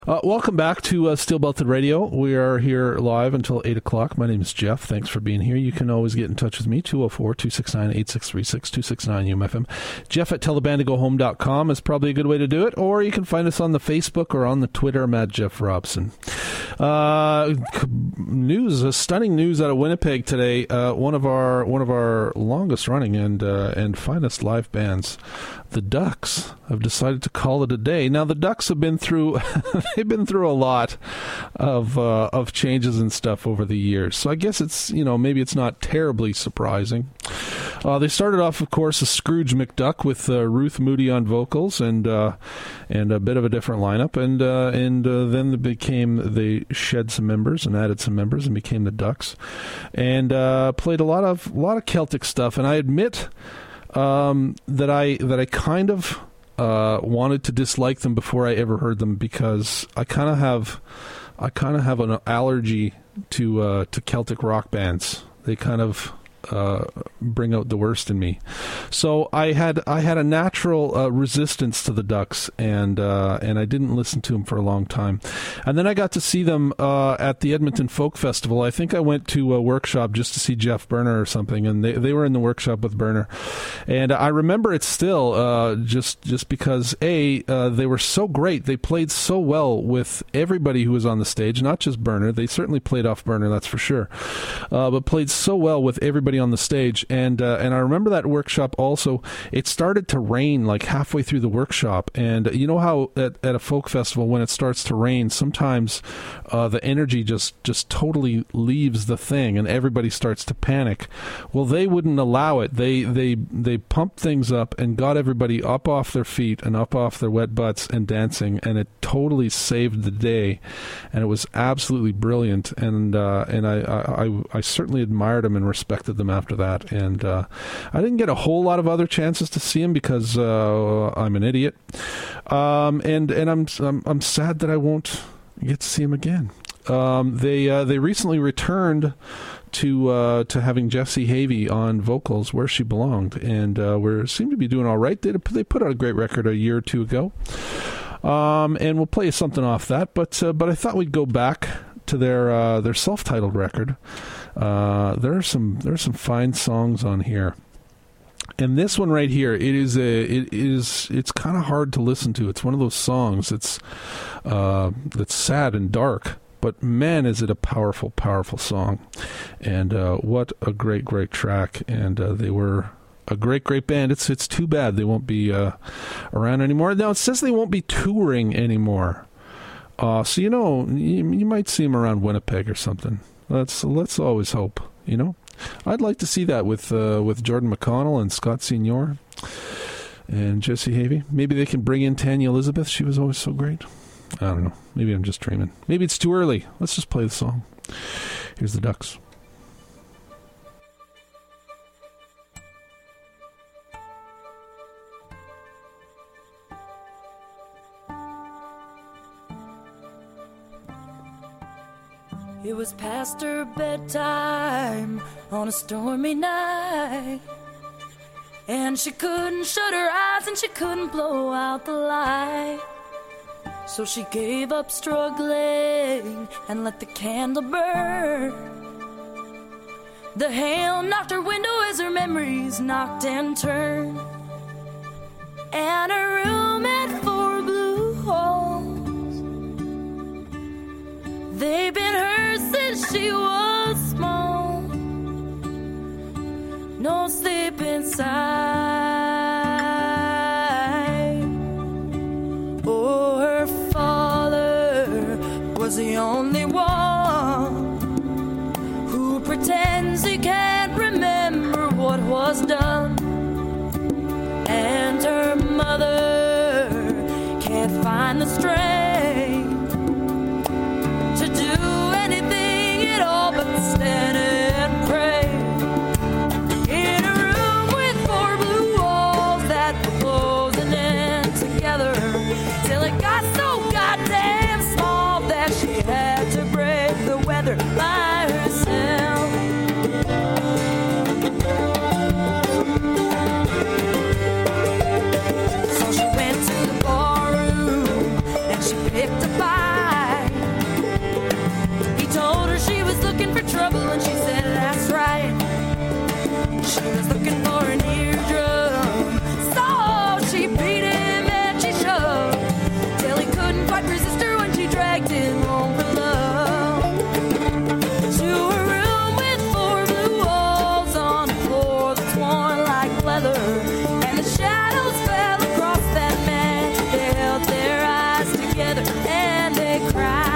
Welcome back to Steel Belted Radio. We are here live until 8 o'clock. My name is Jeff. Thanks for being here. You can always get in touch with me, 204-269-8636, 269-UMFM. Jeff at tellthebanddtogohome.com is probably a good way to do it, or you can find us on the Facebook or on the Twitter. I'm at Jeff Robson. Stunning news out of Winnipeg today. One of our longest running and finest live bands, the Ducks, have decided to call it a day. Now, the Ducks have been through they've been through a lot of changes and stuff over the years. So I guess it's, maybe it's not terribly surprising. They started off, of course, as Scrooge McDuck with Ruth Moody on vocals and a bit of a different lineup, and then they shed some members and added some members and became the Ducks, and played a lot of Celtic stuff. And I admit that I kind of wanted to dislike them before I ever heard them, because I kind of have an allergy to Celtic rock bands. They kind of bring out the worst in me. So I had a natural resistance to the Ducks, and I didn't listen to them for a long time. And then I got to see them at the Edmonton Folk Festival. I think I went to a workshop just to see Jeff Berner or something, and they were in the workshop with Berner. And I remember it still, just because they were so great. They played so well with everybody who was on the stage, not just Berner. They certainly played off Berner, that's for sure, but played so well with everybody on the stage. And I remember that workshop also, it started to rain like halfway through the workshop. And you know how at a folk festival, when it starts to rain, sometimes the energy just totally leaves the thing and everybody starts to panic. Well, they wouldn't allow it. They pumped things up and got everybody up off their feet and up off their wet butts and dancing, and it totally saved the day. And it was absolutely brilliant. And I certainly admired them and respected them after that. And I didn't get a whole lot of other chances to see him because I'm an idiot, and I'm sad that I won't get to see him again. They recently returned to having Jessie Havey on vocals, where she belonged, and seem to be doing all right. They put out a great record a year or two ago, and we'll play something off that. But I thought we'd go back to their self-titled record. There are some fine songs on here, and this one right here, it's kind of hard to listen to. It's one of those songs that's sad and dark, but man, is it a powerful, powerful song. And what a great, great track. And they were a great, great band. It's too bad they won't be around anymore. Now, it says they won't be touring anymore. So, you might see them around Winnipeg or something. Let's always hope, I'd like to see that with Jordan McConnell and Scott Senior and Jessie Havey. Maybe they can bring in Tanya Elizabeth. She was always so great. I don't know. Maybe I'm just dreaming. Maybe it's too early. Let's just play the song. Here's the Ducks. It was past her bedtime on a stormy night, and she couldn't shut her eyes and she couldn't blow out the light. So she gave up struggling and let the candle burn. The hail knocked her window as her memories knocked and turned, and her room had 4 blue holes. They've been hers since she was small. No sleep inside. Oh, her father was the only one who pretends he can't remember what was done. And her mother can't find the strength to do anything at all but stand and pray. In a room with 4 blue walls that were closing in together, till it got so goddamn small that she had to brave the weather by herself. So she went to the barroom and she picked a fight. drifting home for love. To a room with 4 blue walls on a floor that's worn like leather. And the shadows fell across that man. They held their eyes together and they cried.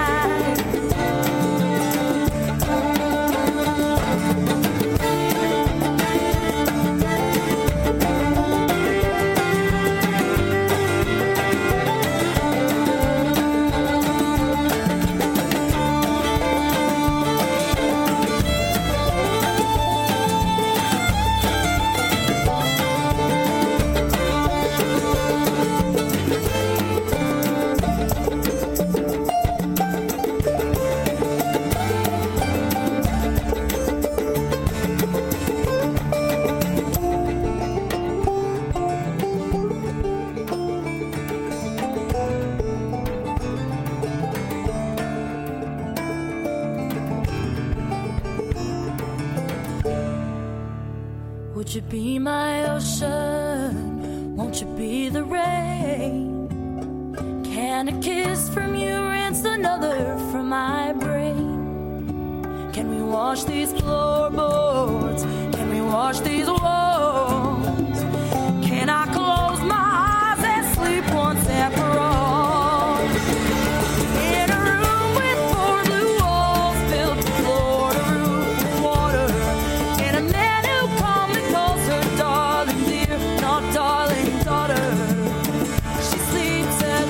Would you be my ocean? Won't you be the rain? Can a kiss from you rinse another from my brain? Can we wash these floorboards? Can we wash these walls? Can I close my eyes and sleep once and for all? In a room with 4 blue walls filled from floor to roof with water, and a man who calmly calls her darling dear, not darling daughter. She sleeps at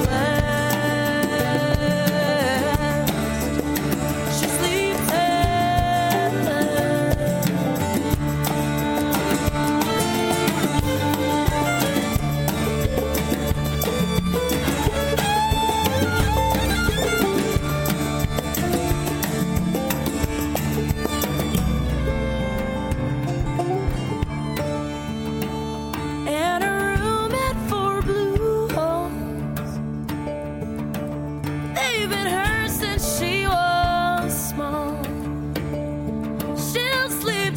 last. She sleeps at last. And a room at 4 blue walls. They've been hers since she was small. She'll sleep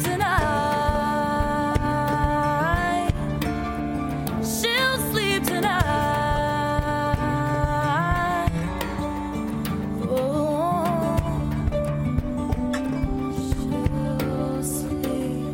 tonight. She'll sleep tonight. Oh, she'll sleep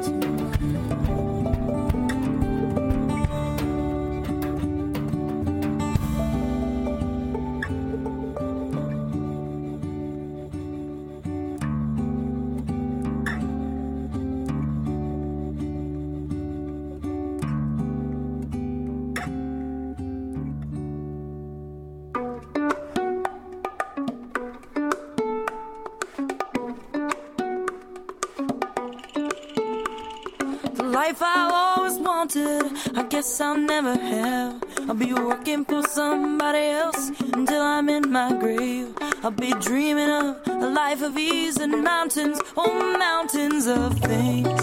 the life I've always wanted, I guess I'll never have. I'll be working for somebody else until I'm in my grave. I'll be dreaming of a life of ease and mountains, oh mountains of things.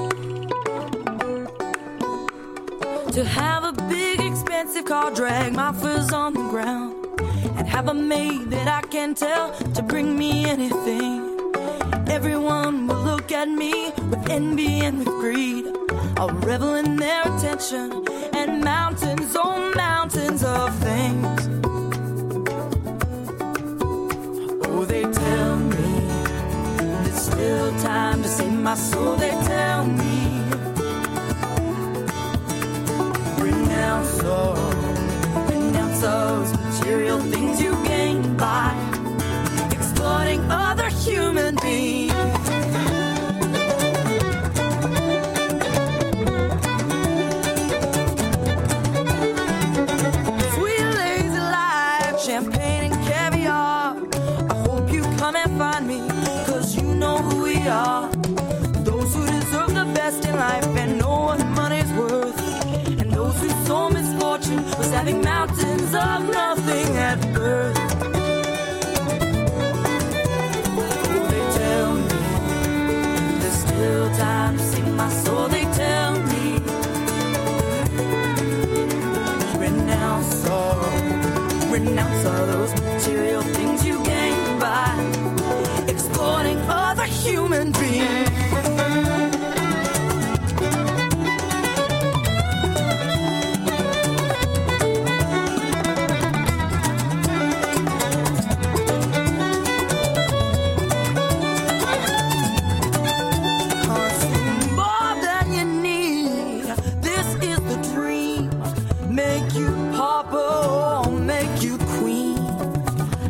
To have a big expensive car drag my furs on the ground, and have a maid that I can tell to bring me anything. Everyone will look at me with envy and with greed. I'll revel in their attention and mountains, oh mountains of things. Oh, they tell me there's still time to save my soul. They tell me renounce all, renounce those material things you gain by exploiting other human beings. Sweet lazy life, champagne and caviar. I hope you come and find me, 'cause you know who we are. Those who deserve the best in life and know what money's worth, and those whose sole misfortune was having mountains of nothing at birth. Still time to sing my soul, they tell me renounce all those material things you gain by exploiting other human beings.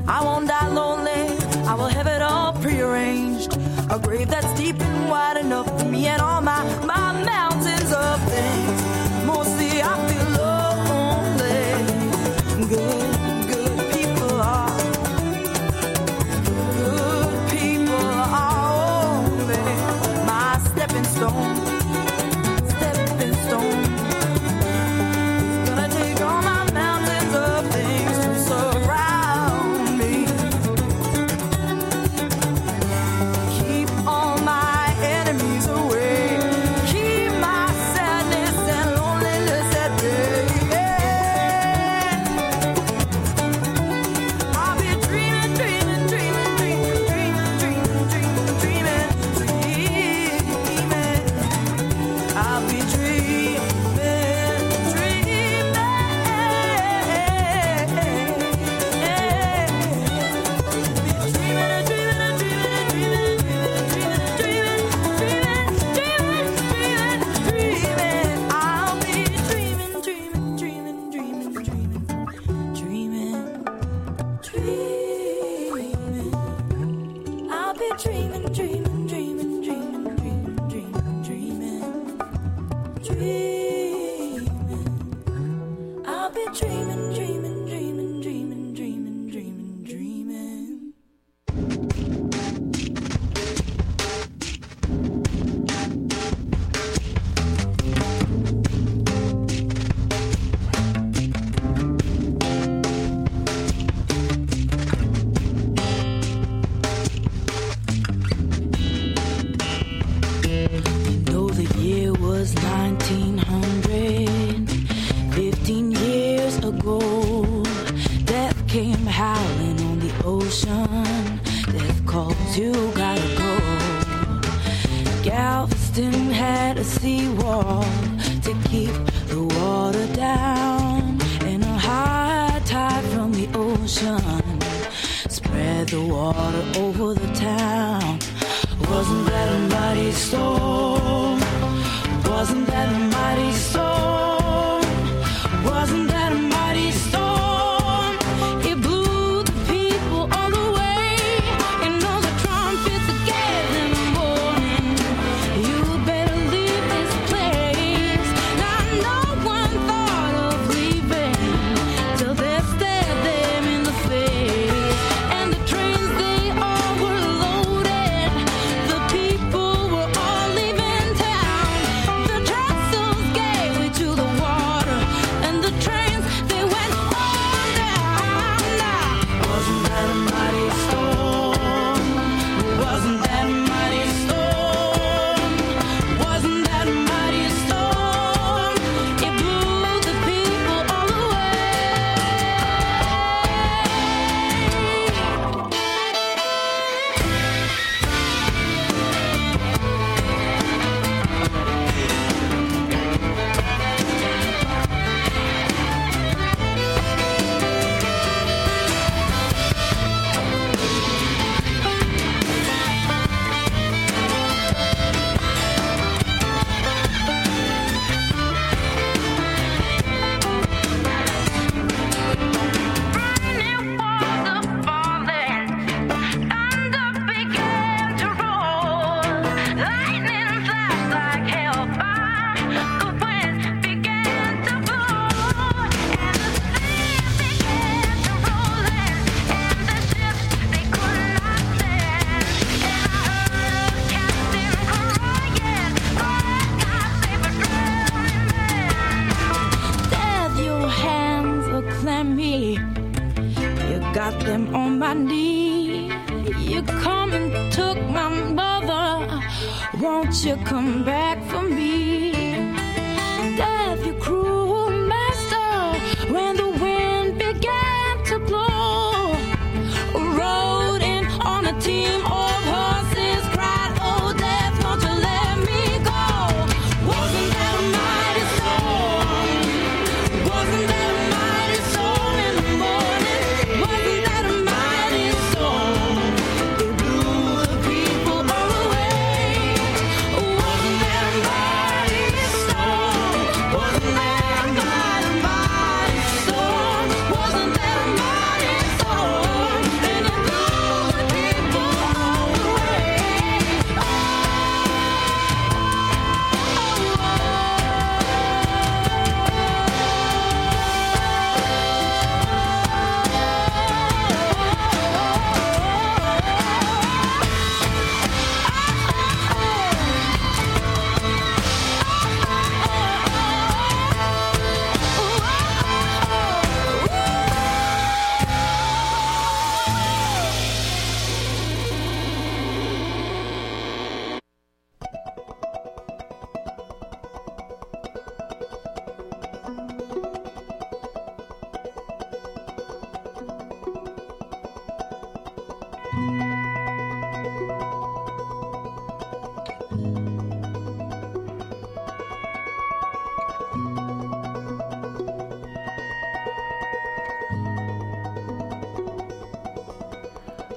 I won't die lonely, I will have it all prearranged. A grave that's deep and wide enough for me and all my mountains of things. Mostly I feel lonely. Good people are only my stepping stone.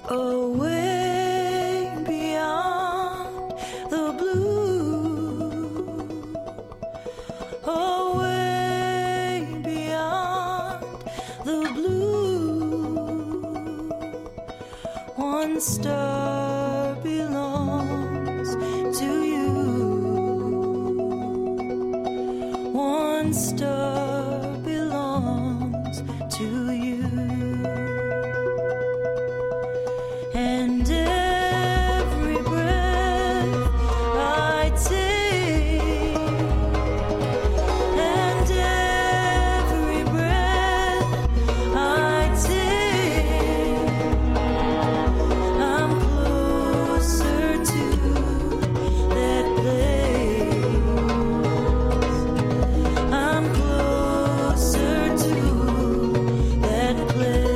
away beyond the blue, away beyond the blue. One star belongs to you. One star belongs to you. And every breath I take, and every breath I take, I'm closer to that place. I'm closer to that place.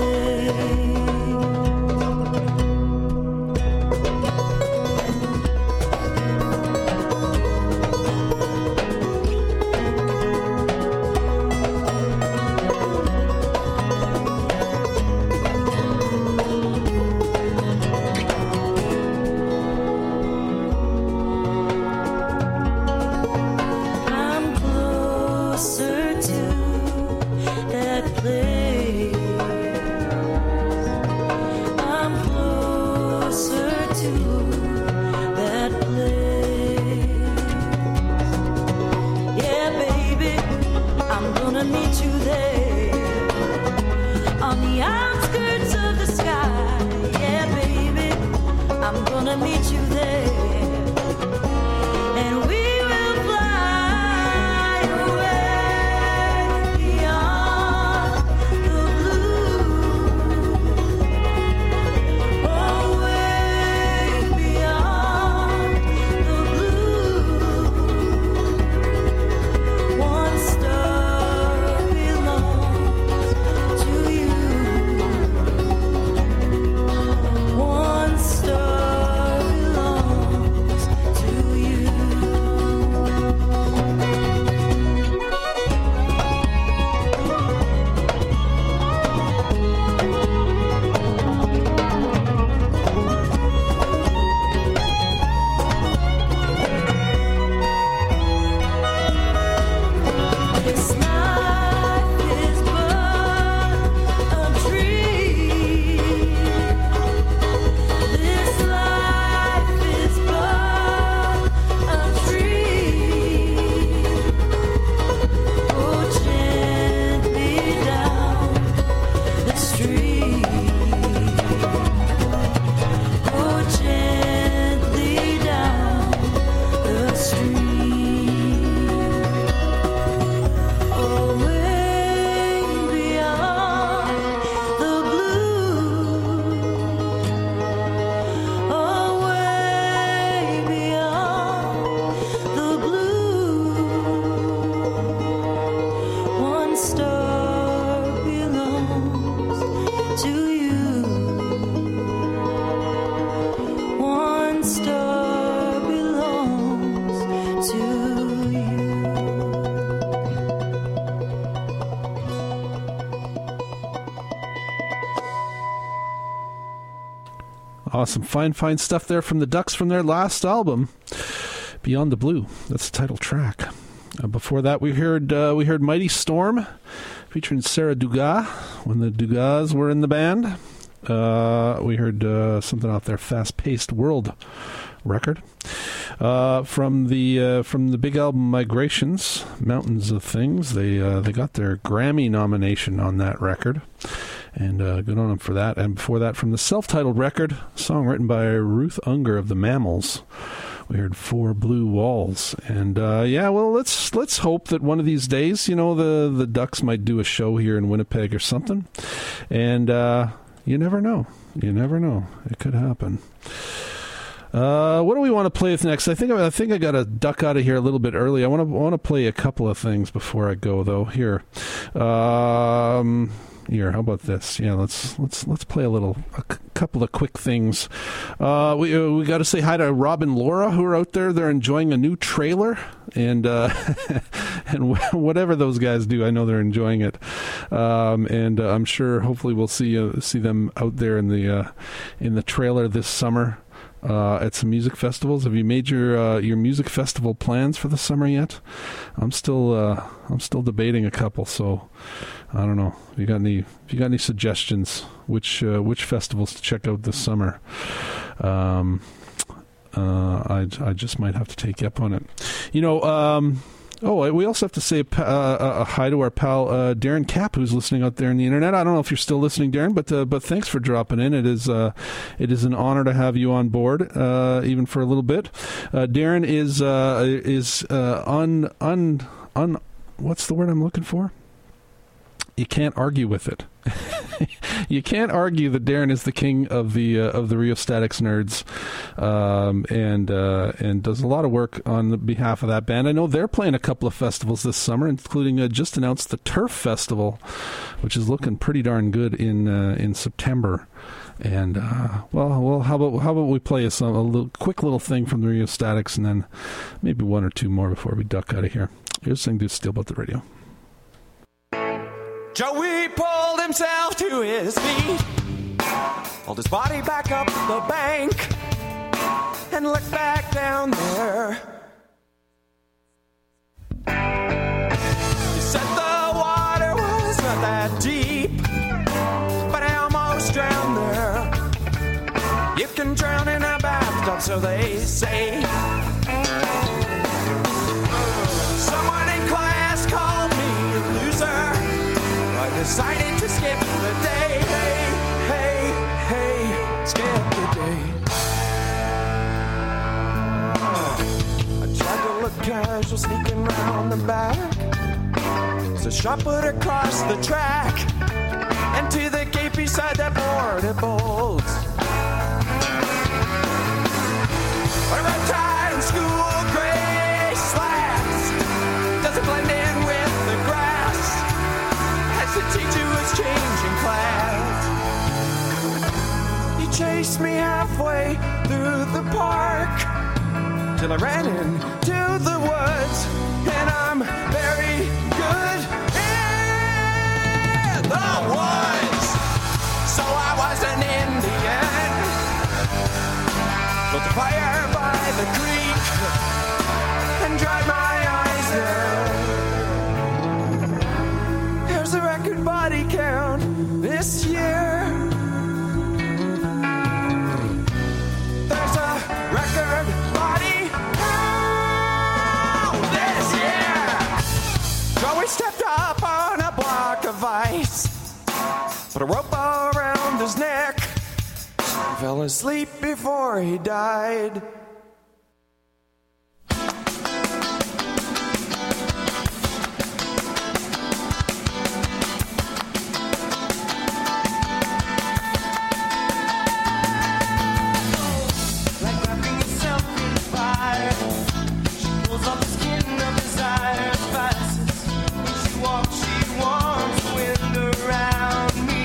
I'm closer to that place. I'm closer to that place. Yeah, baby, I'm gonna meet you there on the outskirts of the sky. Yeah, baby, I'm gonna meet you there. And we will fly away beyond the blue, away beyond the blue. One star belongs to you. One star belongs to you. This life is but a dream. This life is but a dream. Go gently down the street. Go gently down the street. Away beyond the blue, away beyond the blue. One star belongs to you. One star belongs to you. Awesome. Fine stuff there from the Ducks from their last album, Beyond the Blue. That's the title track. Before that, we heard Mighty Storm featuring Sarah Dugas when the Dugas were in the band. We heard something off their Fast Paced World record. From the big album Migrations, Mountains of Things. They got their Grammy nomination on that record. And good on them for that. And before that, from the self-titled record, a song written by Ruth Unger of the Mammals, we heard Four Blue Walls. And let's hope that one of these days, the Ducks might do a show here in Winnipeg or something. And you never know. You never know. It could happen. What do we want to play with next? I think I got to duck out of here a little bit early. I want to play a couple of things before I go, though. Here, how about this? Yeah, let's play a couple of quick things. We got to say hi to Rob and Laura who are out there. They're enjoying a new trailer, and and whatever those guys do, I know they're enjoying it, and I'm sure hopefully we'll see them out there in the trailer this summer. At some music festivals. Have you made your music festival plans for the summer yet? I'm still debating a couple, so I don't know. If you got any suggestions which festivals to check out this summer? I just might have to take you up on it. We also have to say a hi to our pal Darren Kapp, who's listening out there on the internet. I don't know if you're still listening, Darren, but thanks for dropping in. It is an honor to have you on board, even for a little bit. Darren is what's the word I'm looking for? You can't argue with it. You can't argue that Darren is the king of the Rheostatics nerds, and does a lot of work on the behalf of that band. I know they're playing a couple of festivals this summer, including just announced the Turf Festival, which is looking pretty darn good in September. And how about we play a quick little thing from the Rheostatics, and then maybe one or two more before we duck out of here. Here's something to steal about the radio. Joey pulled himself to his feet, pulled his body back up the bank, and looked back down there. He said the water was not that deep, but I almost drowned there. You can drown in a bathtub, so they say. Someone in class called me a loser. I decided to skip the day. Hey, skip the day. I tried to look casual, sneaking round the back. So shot put across the track, and to the gate beside that board it bolts. A red tie in school, gray slacks, doesn't blend in with the grass. The teacher was changing class. He chased me halfway through the park till I ran into the woods, and I'm very good in the woods. So I was an Indian, built a fire by the creek and dried my eyes there. The record body count this year. There's a record body count this year. Joey stepped up on a block of ice, put a rope around his neck, and fell asleep before he died.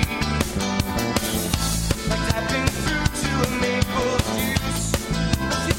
Like tapping through to a maple juice.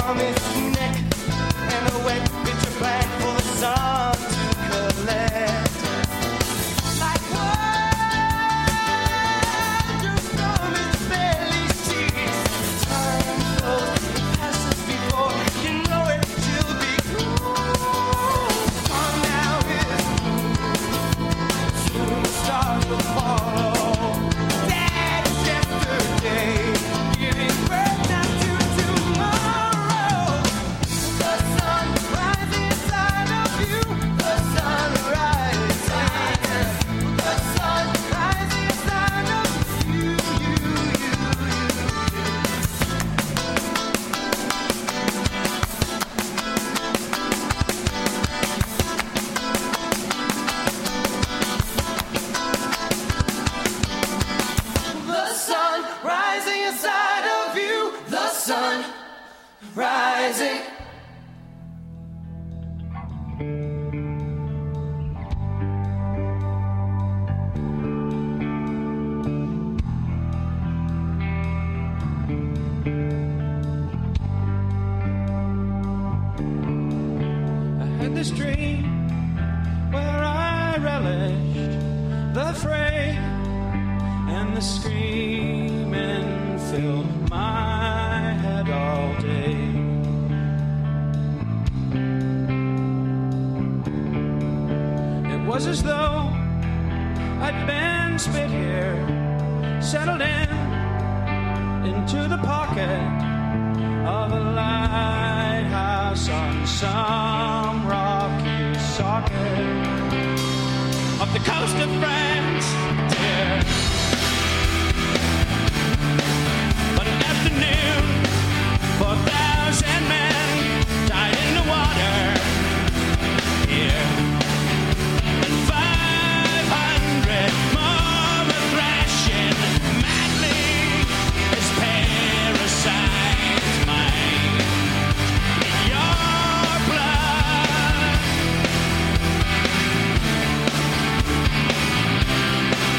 on its neck, and a wet picture black for the sun to collect. Like water from its belly cheeks. Time flows, it passes before you know it, she'll be cool. Come now, it's soon the stars will follow. That's yesterday, giving birth now to tomorrow. The sun rising inside of you. The sun rising. The sun rising inside of you. The sun rising inside of you. The sun rising. I had this dream where I relished the fray, and the screaming filled my head all day. It was as though I'd been spit here, settled into the pocket of a lighthouse on some rocky socket of the coast of France, dear. But an afternoon, 4,000 men died in the water here, and 500 more were thrashing madly as parasites mine in your blood.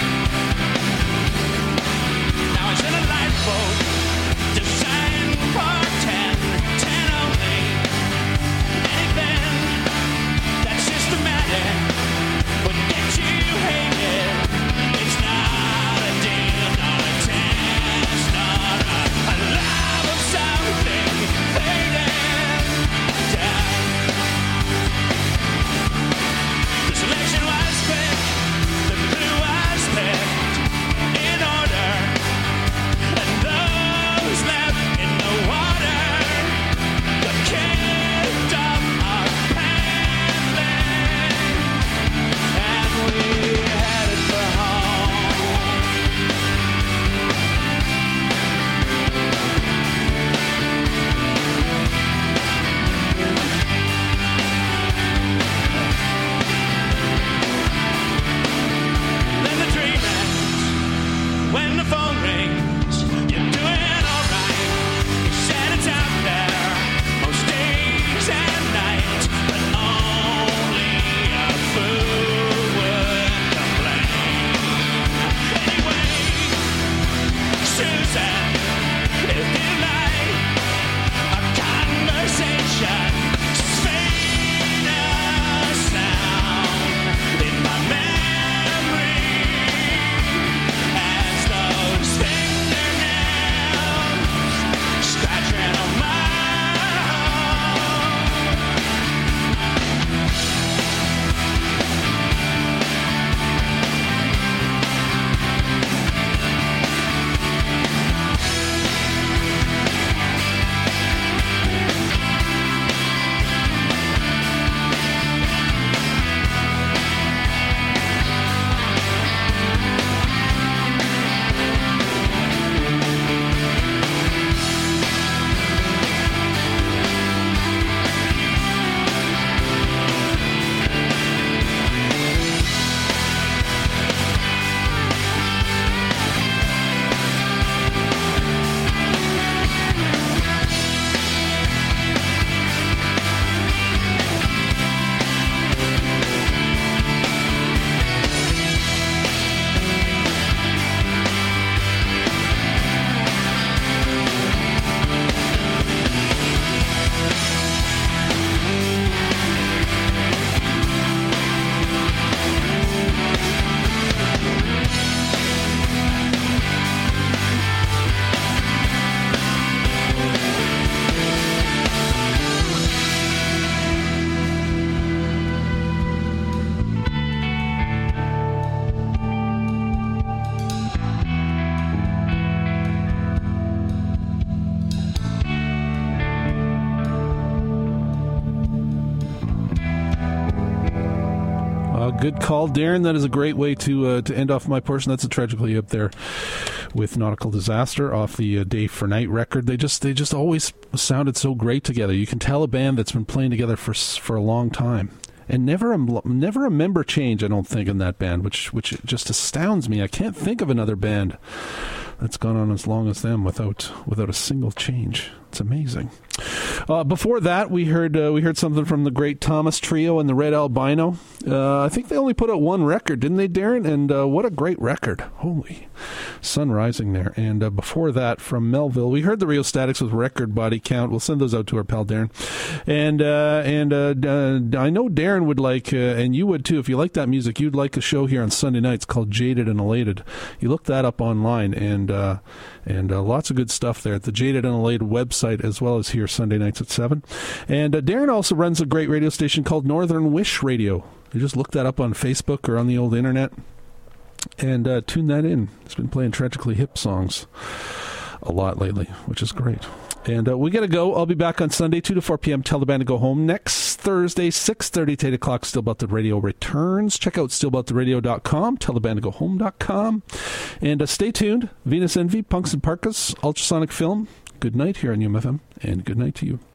Good call, Darren. That is a great way to end off my portion. That's a Tragically up there with Nautical Disaster off the Day for Night record. They just always sounded so great together. You can tell a band that's been playing together for a long time. And never a member change, I don't think, in that band, which just astounds me. I can't think of another band that's gone on as long as them without a single change. It's amazing. Before that, we heard something from the great Thomas Trio and the Red Albino. I think they only put out one record, didn't they, Darren? And what a great record. Holy sun rising there. And before that, from Melville, we heard the Rheostatics with Record Body Count. We'll send those out to our pal Darren. And I know Darren would like, and you would too, if you like that music, you'd like a show here on Sunday nights called Jaded and Elated. You look that up online, and lots of good stuff there at the Jaded and Elated website, as well as here Sunday nights at 7. And Darren also runs a great radio station called Northern Wish Radio. You just look that up on Facebook or on the old internet and tune that in. It's been playing Tragically Hip songs a lot lately, which is great. And we got to go. I'll be back on Sunday, 2 to 4 p.m. Tell the Band to Go Home. Next Thursday, 6:30 to 8 o'clock, Still Belted Radio returns. Check out stillbeltedradio.com, tellthebandtogohome.com. And stay tuned. Venus Envy, Punks and Parkas, Ultrasonic Film. Good night here on UMFM, and good night to you.